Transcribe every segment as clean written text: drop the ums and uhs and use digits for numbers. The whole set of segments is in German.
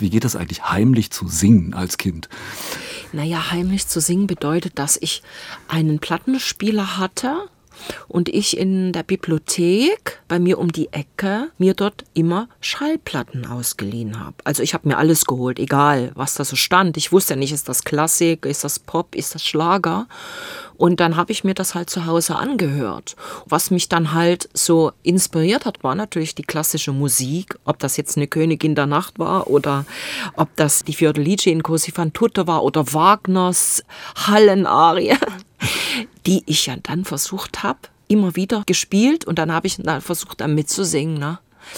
Wie geht das eigentlich, heimlich zu singen als Kind? Naja, heimlich zu singen bedeutet, dass ich einen Plattenspieler hatte und ich in der Bibliothek bei mir um die Ecke mir dort immer Schallplatten ausgeliehen habe. Also ich habe mir alles geholt, egal was da so stand. Ich wusste ja nicht, ist das Klassik, ist das Pop, ist das Schlager? Und dann habe ich mir das halt zu Hause angehört. Was mich dann halt so inspiriert hat, war natürlich die klassische Musik. Ob das jetzt eine Königin der Nacht war oder ob das die Fiordalice in Così fan tutte war oder Wagners Hallenarie, die ich ja dann versucht habe, immer wieder gespielt. Und dann habe ich versucht, da mitzusingen, ne?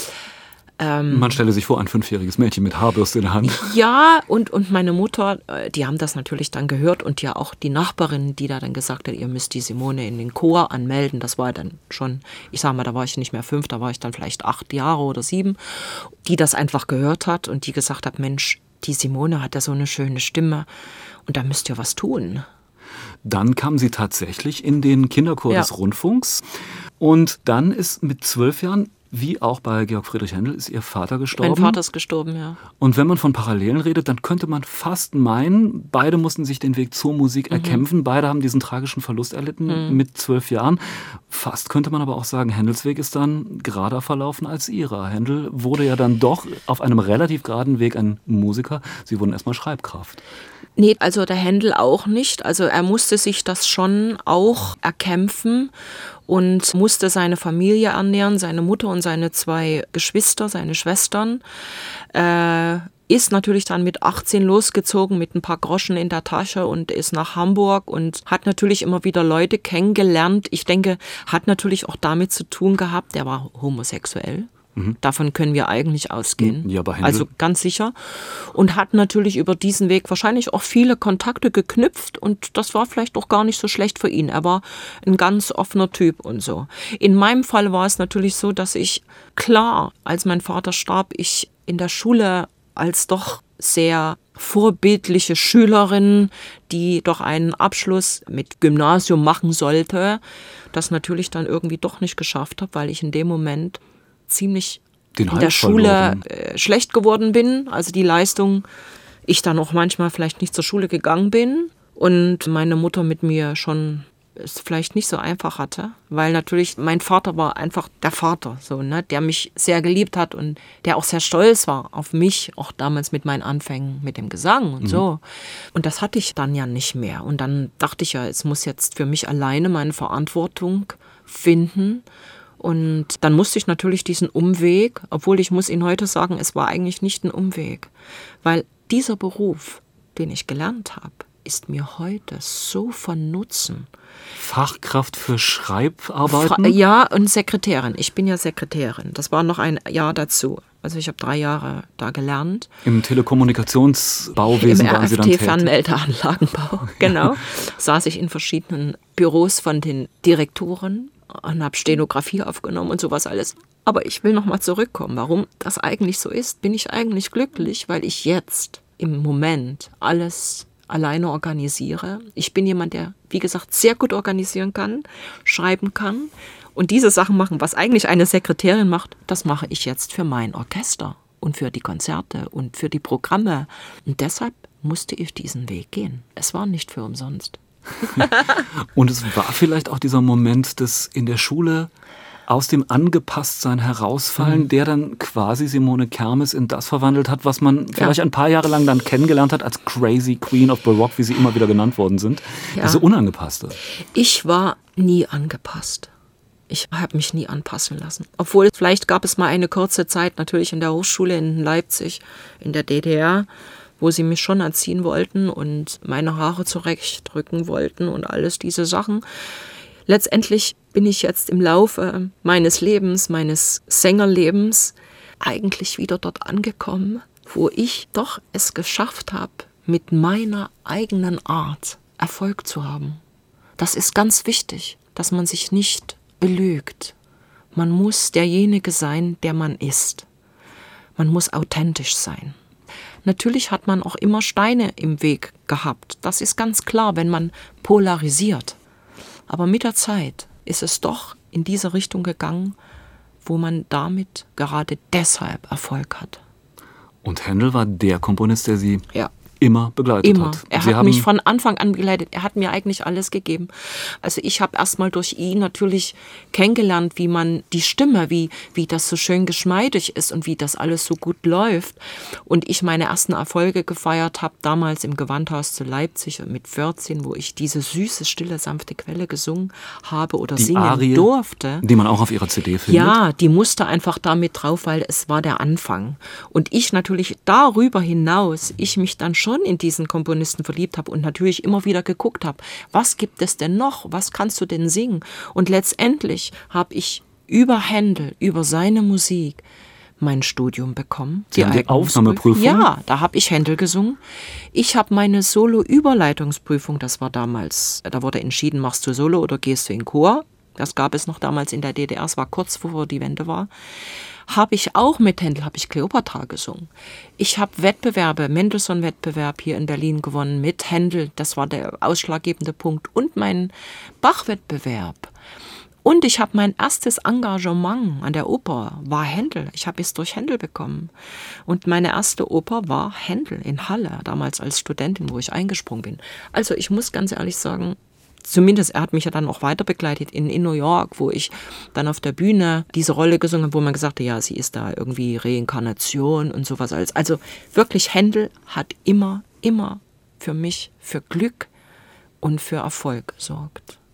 Man stelle sich vor, ein 5-jähriges Mädchen mit Haarbürste in der Hand. Ja, und meine Mutter, die haben das natürlich dann gehört und ja auch die Nachbarin, die da dann gesagt hat, ihr müsst die Simone in den Chor anmelden. Das war dann schon, ich sag mal, da war ich nicht mehr 5, da war ich dann vielleicht 8 Jahre oder 7, die das einfach gehört hat und die gesagt hat, Mensch, die Simone hat ja so eine schöne Stimme und da müsst ihr was tun. Dann kam sie tatsächlich in den Kinderchor des Rundfunks und dann ist mit 12 Jahren, wie auch bei Georg Friedrich Händel, ist ihr Vater gestorben. Mein Vater ist gestorben, ja. Und wenn man von Parallelen redet, dann könnte man fast meinen, beide mussten sich den Weg zur Musik erkämpfen. Beide haben diesen tragischen Verlust erlitten mit 12 Jahren. Fast könnte man aber auch sagen, Händels Weg ist dann gerader verlaufen als ihrer. Händel wurde ja dann doch auf einem relativ geraden Weg ein Musiker. Sie wurden erstmal Schreibkraft. Nee, also der Händel auch nicht. Also er musste sich das schon auch erkämpfen und musste seine Familie ernähren, seine Mutter und seine 2 Geschwister, seine Schwestern. Ist natürlich dann mit 18 losgezogen mit ein paar Groschen in der Tasche und ist nach Hamburg und hat natürlich immer wieder Leute kennengelernt. Ich denke, hat natürlich auch damit zu tun gehabt, der war homosexuell. Davon können wir eigentlich ausgehen. Ja, bei Händel. Also ganz sicher. Und hat natürlich über diesen Weg wahrscheinlich auch viele Kontakte geknüpft und das war vielleicht auch gar nicht so schlecht für ihn. Er war ein ganz offener Typ und so. In meinem Fall war es natürlich so, dass ich, klar, als mein Vater starb, ich in der Schule als doch sehr vorbildliche Schülerin, die doch einen Abschluss mit Gymnasium machen sollte, das natürlich dann irgendwie doch nicht geschafft habe, weil ich in dem Moment ziemlich in der Schule schlecht geworden bin. Also die Leistung, ich dann auch manchmal vielleicht nicht zur Schule gegangen bin und meine Mutter mit mir schon es vielleicht nicht so einfach hatte, weil natürlich mein Vater war einfach der Vater, so, ne, der mich sehr geliebt hat und der auch sehr stolz war auf mich, auch damals mit meinen Anfängen mit dem Gesang und so. Und das hatte ich dann ja nicht mehr. Und dann dachte ich ja, es muss jetzt für mich alleine meine Verantwortung finden. Und dann musste ich natürlich diesen Umweg, obwohl ich muss Ihnen heute sagen, es war eigentlich nicht ein Umweg, weil dieser Beruf, den ich gelernt habe, ist mir heute so von Nutzen. Fachkraft für Schreibarbeiten? Ja, und Sekretärin. Ich bin ja Sekretärin. Das war noch ein Jahr dazu. Also ich habe 3 Jahre da gelernt. Im Telekommunikationsbauwesen waren Sie dann tätig? Im Fernmeldeanlagenbau, genau. Saß ich in verschiedenen Büros von den Direktoren und habe Stenografie aufgenommen und sowas alles. Aber ich will noch mal zurückkommen, warum das eigentlich so ist. Bin ich eigentlich glücklich, weil ich jetzt im Moment alles alleine organisiere. Ich bin jemand, der, wie gesagt, sehr gut organisieren kann, schreiben kann und diese Sachen machen, was eigentlich eine Sekretärin macht, das mache ich jetzt für mein Orchester und für die Konzerte und für die Programme. Und deshalb musste ich diesen Weg gehen. Es war nicht für umsonst. Und es war vielleicht auch dieser Moment des in der Schule aus dem Angepasstsein herausfallen, der dann quasi Simone Kermes in das verwandelt hat, was man vielleicht ein paar Jahre lang dann kennengelernt hat als Crazy Queen of Baroque, wie sie immer wieder genannt worden sind. Ja. Diese Unangepasste. Ich war nie angepasst. Ich habe mich nie anpassen lassen. Obwohl, vielleicht gab es mal eine kurze Zeit natürlich in der Hochschule in Leipzig, in der DDR, wo sie mich schon erziehen wollten und meine Haare zurechtrücken wollten und alles diese Sachen. Letztendlich bin ich jetzt im Laufe meines Lebens, meines Sängerlebens, eigentlich wieder dort angekommen, wo ich doch es geschafft habe, mit meiner eigenen Art Erfolg zu haben. Das ist ganz wichtig, dass man sich nicht belügt. Man muss derjenige sein, der man ist. Man muss authentisch sein. Natürlich hat man auch immer Steine im Weg gehabt. Das ist ganz klar, wenn man polarisiert. Aber mit der Zeit ist es doch in diese Richtung gegangen, wo man damit gerade deshalb Erfolg hat. Und Händel war der Komponist, der Sie Ja. immer begleitet Immer. hat. Er Sie hat haben mich von Anfang an begleitet. Er hat mir eigentlich alles gegeben. Also ich habe erst mal durch ihn natürlich kennengelernt, wie man die Stimme, wie das so schön geschmeidig ist und wie das alles so gut läuft. Und ich meine ersten Erfolge gefeiert habe, damals im Gewandhaus zu Leipzig mit 14, wo ich diese süße, stille, sanfte Quelle gesungen habe oder die singen Arie, durfte. die man auch auf Ihrer CD findet. Ja, die musste einfach damit drauf, weil es war der Anfang. Und ich natürlich darüber hinaus, ich mich dann schon in diesen Komponisten verliebt habe und natürlich immer wieder geguckt habe, was gibt es denn noch, was kannst du denn singen? Und letztendlich habe ich über Händel, über seine Musik mein Studium bekommen. Sie haben die Aufnahmeprüfung? Ja, da habe ich Händel gesungen. Ich habe meine Solo-Überleitungsprüfung, das war damals, da wurde entschieden, machst du Solo oder gehst du in Chor? Das gab es noch damals in der DDR, es war kurz bevor die Wende war. Habe ich auch mit Händel, habe ich Kleopatra gesungen. Ich habe Wettbewerbe, Mendelssohn-Wettbewerb hier in Berlin gewonnen mit Händel. Das war der ausschlaggebende Punkt. Und mein Bach-Wettbewerb. Und ich habe mein erstes Engagement an der Oper, war Händel. Ich habe es durch Händel bekommen. Und meine erste Oper war Händel in Halle, damals als Studentin, wo ich eingesprungen bin. Also ich muss ganz ehrlich sagen, zumindest er hat mich ja dann auch weiter begleitet in New York, wo ich dann auf der Bühne diese Rolle gesungen habe, wo man gesagt hat, ja, sie ist da irgendwie Reinkarnation und sowas alles. Also wirklich, Händel hat immer für mich, für Glück und für Erfolg gesorgt.